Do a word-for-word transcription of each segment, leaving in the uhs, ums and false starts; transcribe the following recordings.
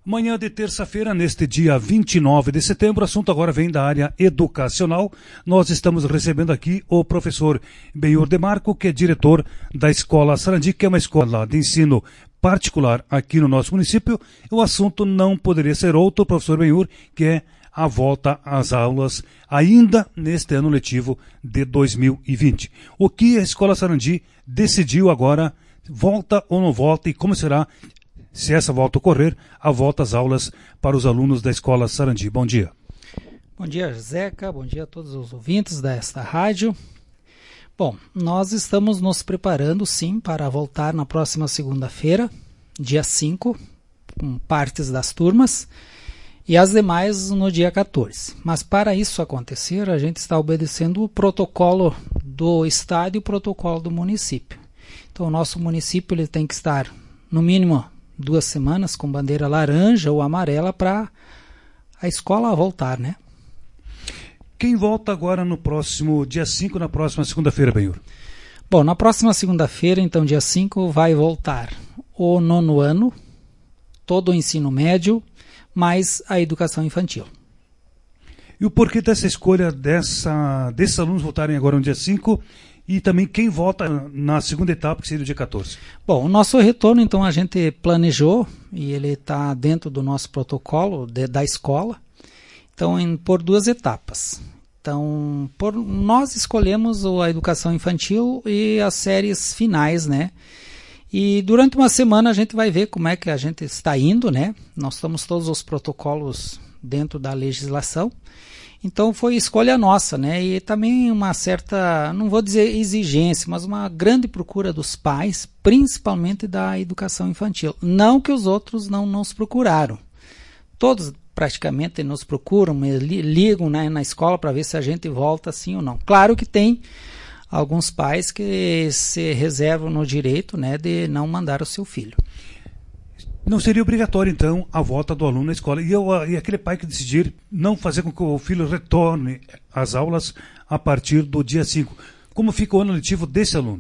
Manhã de terça-feira, neste dia vinte e nove de setembro, o assunto agora vem da área educacional. Nós estamos recebendo aqui o professor Benhur Demarco, que é diretor da Escola Sarandi, que é uma escola de ensino particular aqui no nosso município. O assunto não poderia ser outro, professor Benhur, que é a volta às aulas ainda neste ano letivo de dois mil e vinte. O que a Escola Sarandi decidiu agora, volta ou não volta, e como será, se essa volta ocorrer, a volta às aulas para os alunos da Escola Sarandi. Bom dia. Bom dia, Zeca. Bom dia a todos os ouvintes desta rádio. Bom, nós estamos nos preparando, sim, para voltar na próxima segunda-feira, dia cinco, com partes das turmas, e as demais no dia quatorze. Mas para isso acontecer, a gente está obedecendo o protocolo do Estado e o protocolo do município. Então, o nosso município ele tem que estar, no mínimo, duas semanas com bandeira laranja ou amarela para a escola voltar, né? Quem volta agora no próximo dia cinco, na próxima segunda-feira, Benhur? Bom, na próxima segunda-feira, então dia cinco, vai voltar o nono ano, todo o ensino médio, mais a educação infantil. E o porquê dessa escolha dessa, desses alunos voltarem agora no dia cinco? E também quem volta na segunda etapa, que seria o dia quatorze? Bom, o nosso retorno, então, a gente planejou, e ele está dentro do nosso protocolo de, da escola, então, em, por duas etapas. Então, por, nós escolhemos a educação infantil e as séries finais, né? E durante uma semana a gente vai ver como é que a gente está indo, né? Nós estamos todos os protocolos dentro da legislação. Então foi escolha nossa, né? E também uma certa, não vou dizer exigência, mas uma grande procura dos pais, principalmente da educação infantil. Não que os outros não nos procuraram. Todos praticamente nos procuram, ligam, né, na escola para ver se a gente volta sim ou não. Claro que tem alguns pais que se reservam no direito, né, de não mandar o seu filho. Não seria obrigatório, então, a volta do aluno na escola. E, eu, e aquele pai que decidir não fazer com que o filho retorne às aulas a partir do dia cinco. Como fica o ano letivo desse aluno?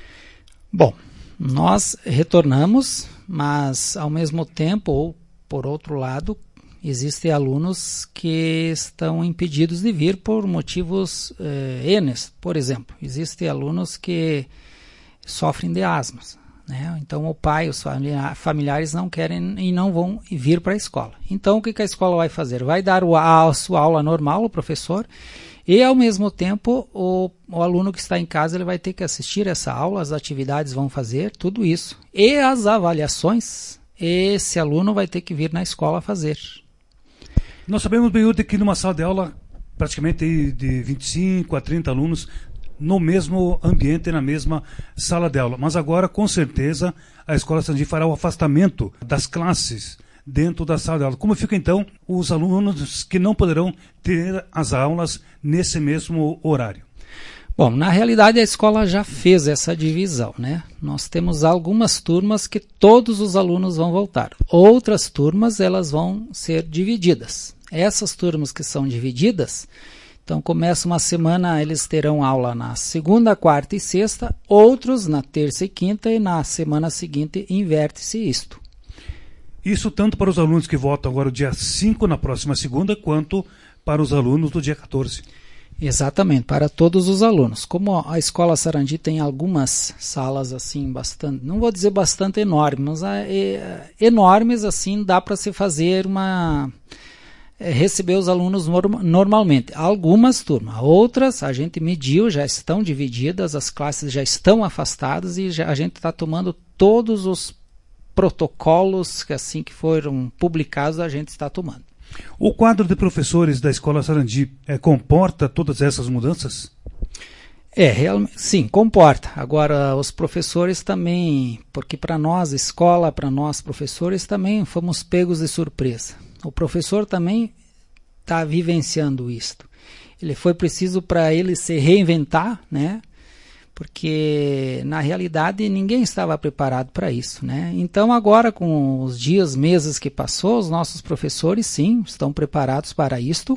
Bom, nós retornamos, mas ao mesmo tempo, ou por outro lado, existem alunos que estão impedidos de vir por motivos eh, N. Por exemplo, existem alunos que sofrem de asmas. Né? Então o pai, os familiares não querem e não vão vir para a escola. Então o que, que a escola vai fazer? Vai dar a sua aula normal, o professor, e ao mesmo tempo o, o aluno que está em casa ele vai ter que assistir essa aula, as atividades vão fazer, tudo isso. E as avaliações, esse aluno vai ter que vir na escola fazer. Nós sabemos, Benhur, que numa sala de aula praticamente de vinte e cinco a trinta alunos, no mesmo ambiente, na mesma sala de aula. Mas agora, com certeza, a Escola Sarandi fará o afastamento das classes dentro da sala de aula. Como ficam, então, os alunos que não poderão ter as aulas nesse mesmo horário? Bom, na realidade, a escola já fez essa divisão, né? Nós temos algumas turmas que todos os alunos vão voltar. Outras turmas, elas vão ser divididas. Essas turmas que são divididas, então começa uma semana, eles terão aula na segunda, quarta e sexta, outros na terça e quinta, e na semana seguinte inverte-se isto. Isso tanto para os alunos que voltam agora o dia cinco, na próxima segunda, quanto para os alunos do dia quatorze. Exatamente, para todos os alunos. Como a Escola Sarandi tem algumas salas assim, bastante, não vou dizer bastante enormes, mas é, enormes assim, dá para se fazer uma... receber os alunos norm- normalmente. Algumas turmas, outras a gente mediu, já estão divididas, as classes já estão afastadas e já, a gente está tomando todos os protocolos que assim que foram publicados, a gente está tomando. O quadro de professores da Escola Sarandi é, comporta todas essas mudanças? É, realmente, sim, comporta. Agora, os professores também, porque para nós, escola, para nós, professores, também fomos pegos de surpresa. O professor também está vivenciando isto. Ele foi preciso para ele se reinventar, né? Porque na realidade ninguém estava preparado para isso, né? Então agora com os dias, meses que passou, os nossos professores sim estão preparados para isto.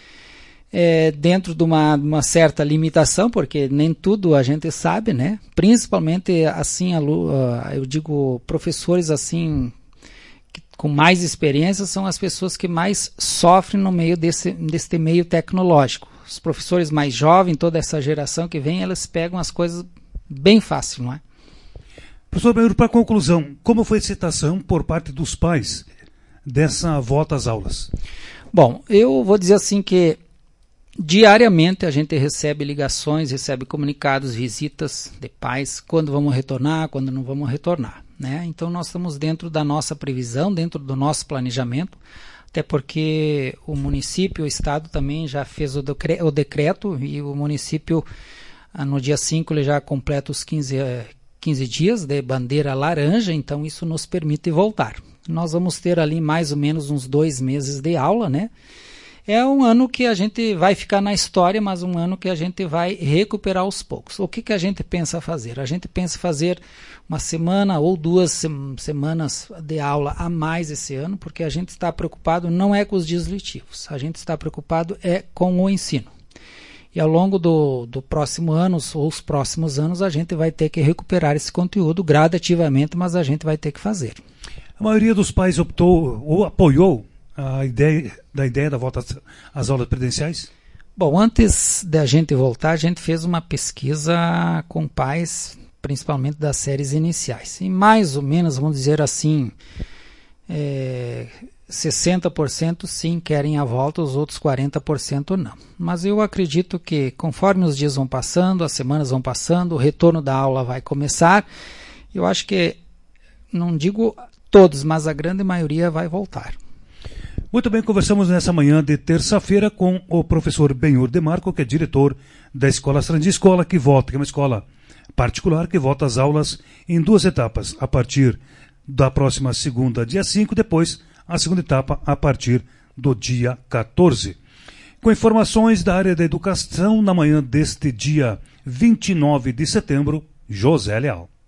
É, dentro de uma, uma certa limitação, porque nem tudo a gente sabe, né? Principalmente assim, eu digo professores assim com mais experiência são as pessoas que mais sofrem no meio desse, desse meio tecnológico. Os professores mais jovens, toda essa geração que vem, elas pegam as coisas bem fácil, não é? Professor Benhur, para conclusão, como foi a aceitação por parte dos pais dessa volta às aulas? Bom, eu vou dizer assim que diariamente a gente recebe ligações, recebe comunicados, visitas de pais, quando vamos retornar, quando não vamos retornar, né? Então nós estamos dentro da nossa previsão, dentro do nosso planejamento, até porque o município, o estado também já fez o, decre- o decreto e o município no dia cinco ele já completa os quinze, quinze dias de bandeira laranja, então isso nos permite voltar. Nós vamos ter ali mais ou menos uns dois meses de aula, né? É um ano que a gente vai ficar na história, mas um ano que a gente vai recuperar aos poucos. O que, que a gente pensa fazer? A gente pensa fazer uma semana ou duas sem- semanas de aula a mais esse ano, porque a gente está preocupado não é com os dias letivos, a gente está preocupado é com o ensino. E ao longo do, do próximo ano ou os próximos anos a gente vai ter que recuperar esse conteúdo gradativamente, mas a gente vai ter que fazer. A maioria dos pais optou ou apoiou a ideia da ideia da volta às- às aulas presenciais? Bom, antes da gente voltar, a gente fez uma pesquisa com pais, principalmente das séries iniciais. E mais ou menos, vamos dizer assim, é, sessenta por cento sim querem a volta, os outros quarenta por cento não. Mas eu acredito que conforme os dias vão passando, as semanas vão passando, o retorno da aula vai começar, eu acho que, não digo todos, mas a grande maioria vai voltar. Muito bem, conversamos nessa manhã de terça-feira com o professor Benhur Demarco, que é diretor da Escola Sarandi, escola que volta, que é uma escola particular que volta às aulas em duas etapas, a partir da próxima segunda, dia cinco, depois a segunda etapa a partir do dia quatorze. Com informações da área da educação, na manhã deste dia vinte e nove de setembro, José Leal.